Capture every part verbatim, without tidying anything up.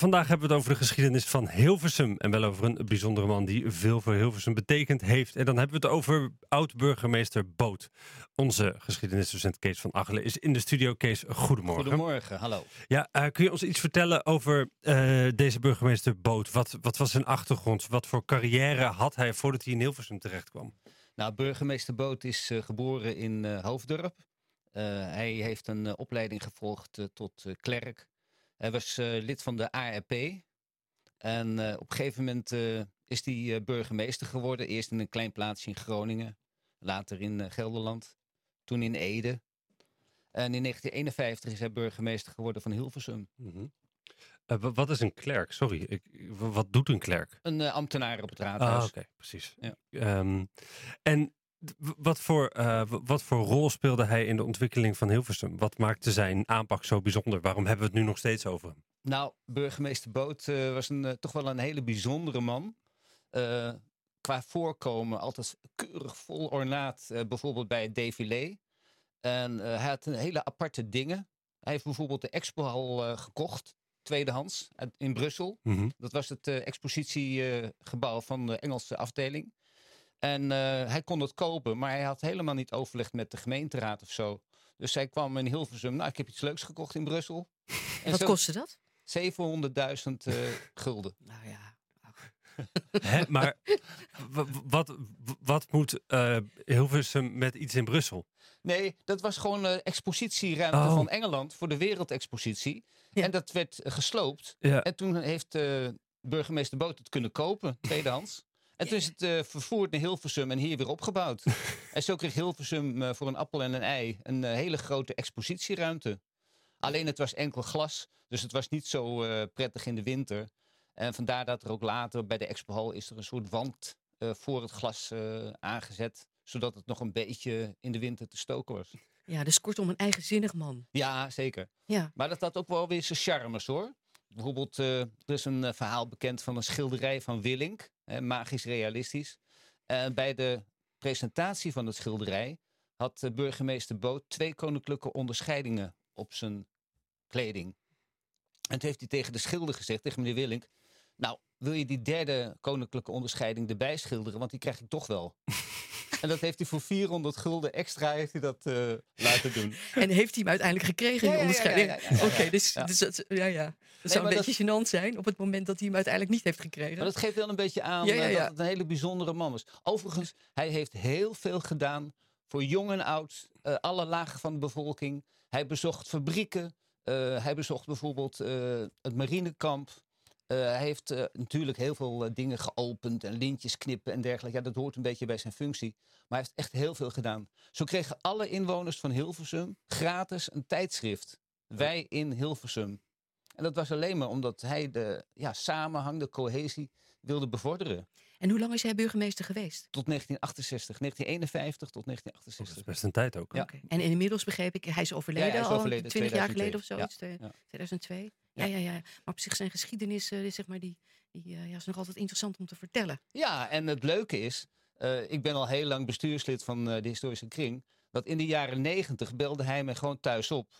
vandaag hebben we het over de geschiedenis van Hilversum. En wel over een bijzondere man die veel voor Hilversum betekend heeft. En dan hebben we het over oud-burgemeester Boot. Onze geschiedenisdocent Kees van Achelen is in de studio. Kees, goedemorgen. Goedemorgen, hallo. Ja, uh, kun je ons iets vertellen over uh, deze burgemeester Boot? Wat, wat was zijn achtergrond? Wat voor carrière had hij voordat hij in Hilversum terecht kwam? Nou, burgemeester Boot is uh, geboren in uh, Hoofddorp. Uh, hij heeft een uh, opleiding gevolgd uh, tot uh, klerk. Hij was uh, lid van de A R P. En uh, op een gegeven moment uh, is hij uh, burgemeester geworden. Eerst in een klein plaatsje in Groningen. Later in uh, Gelderland. Toen in Ede. En in negentien eenenvijftig is hij burgemeester geworden van Hilversum. Mm-hmm. Uh, wat is een klerk? Sorry, ik, wat doet een klerk? Een uh, ambtenaar op het raadhuis. Ah, oké, okay, precies. Ja. Um, en wat voor, uh, wat voor rol speelde hij in de ontwikkeling van Hilversum? Wat maakte zijn aanpak zo bijzonder? Waarom hebben we het nu nog steeds over hem? Nou, burgemeester Boot uh, was een, uh, toch wel een hele bijzondere man. Uh, qua voorkomen altijd keurig vol ornaat. Uh, bijvoorbeeld bij het défilé. En uh, hij had een hele aparte dingen. Hij heeft bijvoorbeeld de expohal uh, gekocht. Tweedehands in Brussel. Mm-hmm. Dat was het uh, expositiegebouw uh, van de Engelse afdeling. En uh, hij kon het kopen, maar hij had helemaal niet overlegd met de gemeenteraad of zo. Dus hij kwam in Hilversum. Nou, ik heb iets leuks gekocht in Brussel. En wat zo, kostte dat? zevenhonderdduizend uh, gulden. Nou ja. Hè, maar w- wat, wat moet uh, Hilversum met iets in Brussel? Nee, dat was gewoon uh, expositieruimte oh. van Engeland voor de wereldexpositie. Ja. En dat werd uh, gesloopt. Ja. En toen heeft uh, burgemeester Boot het kunnen kopen, tweedehands. En toen is het uh, vervoerd naar Hilversum en hier weer opgebouwd. En zo kreeg Hilversum uh, voor een appel en een ei een uh, hele grote expositieruimte. Alleen het was enkel glas, dus het was niet zo uh, prettig in de winter. En vandaar dat er ook later bij de expohal is er een soort wand uh, voor het glas uh, aangezet. Zodat het nog een beetje in de winter te stoken was. Ja, dus kortom een eigenzinnig man. Ja, zeker. Ja. Maar dat had ook wel weer zijn charmes hoor. Bijvoorbeeld, uh, er is een uh, verhaal bekend van een schilderij van Willink. Eh, magisch realistisch. Uh, bij de presentatie van het schilderij had uh, burgemeester Boot twee koninklijke onderscheidingen op zijn kleding. En toen heeft hij tegen de schilder gezegd, tegen meneer Willink: nou, wil je die derde koninklijke onderscheiding erbij schilderen? Want die krijg ik toch wel. En dat heeft hij voor vierhonderd gulden extra heeft hij dat uh, laten doen. En heeft hij hem uiteindelijk gekregen, die ja, onderscheiding? Ja, ja, ja, ja, ja. Oké, okay, dus, ja. dus dat, ja, ja. dat nee, zou een beetje dat... gênant zijn op het moment dat hij hem uiteindelijk niet heeft gekregen. Maar dat geeft wel een beetje aan ja, ja, ja. dat het een hele bijzondere man was. Overigens, hij heeft heel veel gedaan voor jong en oud. Uh, alle lagen van de bevolking. Hij bezocht fabrieken. Uh, hij bezocht bijvoorbeeld uh, het marinekamp. Uh, hij heeft uh, natuurlijk heel veel uh, dingen geopend en lintjes knippen en dergelijke. Ja, dat hoort een beetje bij zijn functie. Maar hij heeft echt heel veel gedaan. Zo kregen alle inwoners van Hilversum gratis een tijdschrift. Wij in Hilversum. En dat was alleen maar omdat hij de ja, samenhang, de cohesie wilde bevorderen. En hoe lang is hij burgemeester geweest? Tot negentien achtenzestig. negentien eenenvijftig tot negentien achtenzestig. Dat is best een tijd ook. Ja. Okay. En inmiddels begreep ik, hij is overleden, ja, hij is overleden al twintig jaar geleden of zoiets. Ja. Ja. tweeduizend twee. Ja, ja, ja. Maar op zich zijn geschiedenis, uh, zeg maar, die, die uh, ja, is nog altijd interessant om te vertellen. Ja, en het leuke is, uh, ik ben al heel lang bestuurslid van uh, de historische kring, dat in de jaren negentig belde hij me gewoon thuis op.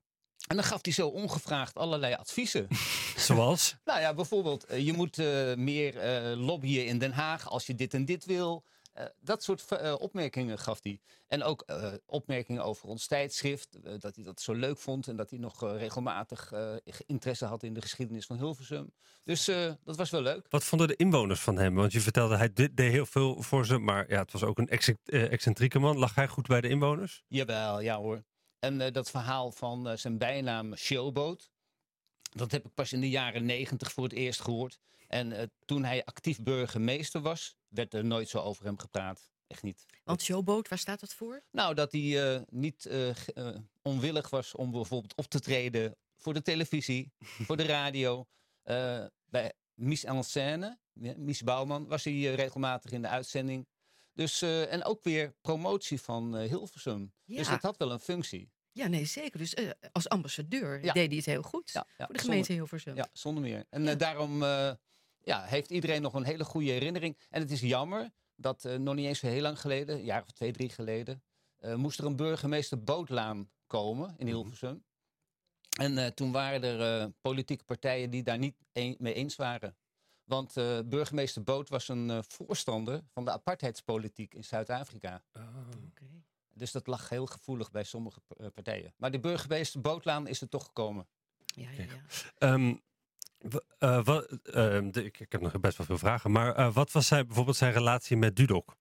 En dan gaf hij zo ongevraagd allerlei adviezen. Zoals? Nou ja, bijvoorbeeld, uh, je moet uh, meer uh, lobbyen in Den Haag als je dit en dit wil. Uh, dat soort uh, opmerkingen gaf hij. En ook uh, opmerkingen over ons tijdschrift. Uh, dat hij dat zo leuk vond. En dat hij nog uh, regelmatig uh, interesse had in de geschiedenis van Hilversum. Dus uh, dat was wel leuk. Wat vonden de inwoners van hem? Want je vertelde, hij deed heel veel voor ze. Maar ja, het was ook een excentrieke man. Lag hij goed bij de inwoners? Jawel, ja hoor. En uh, dat verhaal van uh, zijn bijnaam Showboat. Dat heb ik pas in de jaren negentig voor het eerst gehoord. En uh, toen hij actief burgemeester was, werd er nooit zo over hem gepraat. Echt niet. Want Showboat, waar staat dat voor? Nou, dat hij uh, niet uh, uh, onwillig was om bijvoorbeeld op te treden voor de televisie, voor de radio. Uh, bij Mise en Scène, Mies Bouwman, was hij uh, regelmatig in de uitzending. Dus, uh, en ook weer promotie van uh, Hilversum. Ja. Dus dat had wel een functie. Ja, nee, zeker. Dus uh, als ambassadeur ja. deed hij het heel goed ja, ja. voor de gemeente zonder, Hilversum. Ja, zonder meer. En ja. uh, daarom uh, ja, heeft iedereen nog een hele goede herinnering. En het is jammer dat uh, nog niet eens zo heel lang geleden, een jaar of twee, drie geleden, uh, moest er een burgemeester Bootlaan komen in Hilversum. En uh, toen waren er uh, politieke partijen die daar niet een, mee eens waren. Want uh, burgemeester Booth was een uh, voorstander van de apartheidspolitiek in Zuid-Afrika. Oh. Okay. Dus dat lag heel gevoelig bij sommige uh, partijen. Maar de burgemeester Boothlaan is er toch gekomen. Ja, ja, ja. Um, uh, wat, uh, de, ik, ik heb nog best wel veel vragen. Maar uh, wat was zijn, bijvoorbeeld zijn relatie met Dudok?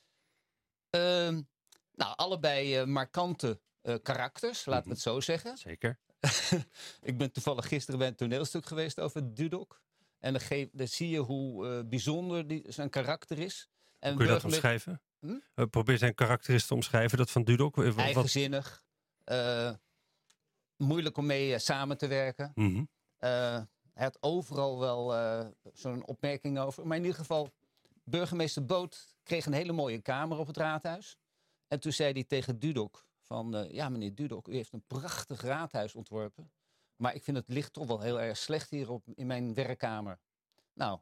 Uh, nou, allebei uh, markante uh, karakters, laten we het zo zeggen. Zeker. Ik ben toevallig gisteren bij een toneelstuk geweest over Dudok. En dan, geef, dan zie je hoe uh, bijzonder die, zijn karakter is. En Kun je dat omschrijven? Hm? Uh, probeer zijn karakter eens te omschrijven, dat van Dudok. Wat... Eigenzinnig. Uh, moeilijk om mee uh, samen te werken. Mm-hmm. uh, hij had overal wel uh, zo'n opmerking over. Maar in ieder geval, burgemeester Booth kreeg een hele mooie kamer op het raadhuis. En toen zei hij tegen Dudok van... Uh, ja, meneer Dudok, u heeft een prachtig raadhuis ontworpen. Maar ik vind het licht toch wel heel erg slecht hier op, in mijn werkkamer. Nou,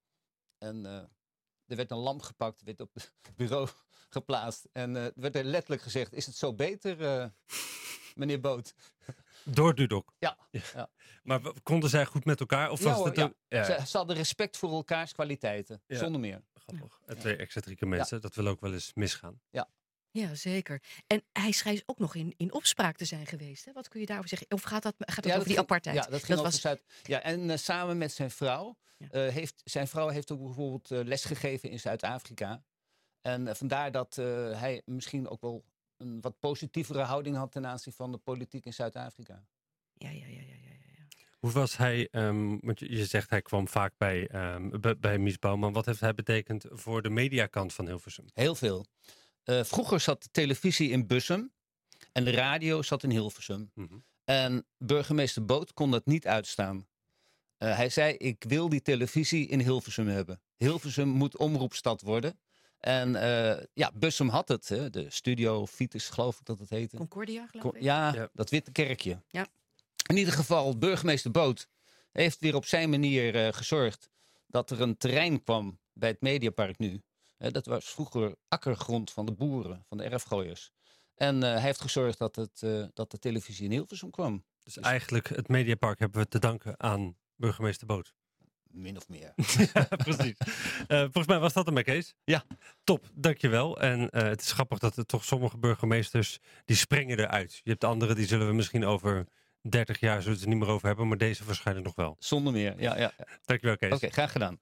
en uh, er werd een lamp gepakt, werd op het bureau geplaatst. En uh, werd er letterlijk gezegd, is het zo beter, uh, meneer Booth? Door Dudok? Ja. ja. Maar konden zij goed met elkaar? Of ja, was hoor, het ja. ook... ja. Ze, ze hadden respect voor elkaars kwaliteiten, ja. Zonder meer. Grappig. En twee excentrieke mensen, ja. Dat wil ook wel eens misgaan. Ja. Ja, zeker. En hij schijnt ook nog in, in opspraak te zijn geweest. Hè? Wat kun je daarover zeggen? Of gaat dat, gaat dat ja, over dat die ging, apartheid? Ja, dat ging dat over was... Zuid... Ja, en uh, samen met zijn vrouw. Ja. Uh, heeft, zijn vrouw heeft ook bijvoorbeeld uh, lesgegeven in Zuid-Afrika. En uh, vandaar dat uh, hij misschien ook wel een wat positievere houding had ten aanzien van de politiek in Zuid-Afrika. Ja, ja, ja, ja, ja. Hoe was hij, um, want je, je zegt hij kwam vaak bij, um, bij, bij Mies Bouwman. Wat heeft hij betekend voor de mediakant van Hilversum? Heel veel. Uh, vroeger zat de televisie in Bussum en de radio zat in Hilversum. Mm-hmm. En burgemeester Booth kon dat niet uitstaan. Uh, hij zei, ik wil die televisie in Hilversum hebben. Hilversum moet omroepstad worden. En uh, ja, Bussum had het. Hè? De Studio Vitus, geloof ik dat het heette. Concordia, geloof ik. Ja, ja, dat witte kerkje. Ja. In ieder geval, burgemeester Booth heeft weer op zijn manier uh, gezorgd dat er een terrein kwam bij het Mediapark nu. Uh, dat was vroeger akkergrond van de boeren, van de erfgooiers. En uh, hij heeft gezorgd dat, het, uh, dat de televisie in Hilversum kwam. Dus, dus eigenlijk het Mediapark hebben we te danken aan burgemeester Booth. Min of meer. Ja, precies. Uh, volgens mij was dat hem, Kees. Ja. Top, dankjewel. En uh, het is grappig dat er toch sommige burgemeesters, die springen eruit. Je hebt anderen, die zullen we misschien over dertig jaar zullen we het er niet meer over hebben, maar deze waarschijnlijk nog wel. Zonder meer, ja. ja, ja. Dankjewel, Kees. Oké, okay, graag gedaan.